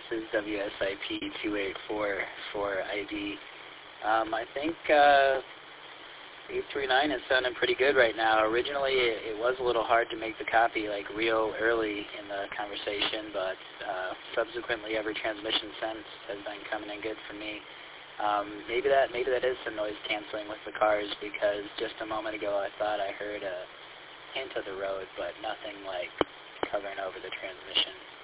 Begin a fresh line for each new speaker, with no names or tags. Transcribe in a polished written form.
is WSIP284 for ID. I think 839 is sounding pretty good right now. Originally, it was a little hard to make the copy like real early in the conversation, but subsequently every transmission since has been coming in good for me. Maybe that is some noise canceling with the cars, because just a moment ago I thought I heard a hint of the road, but nothing like covering over the transmission.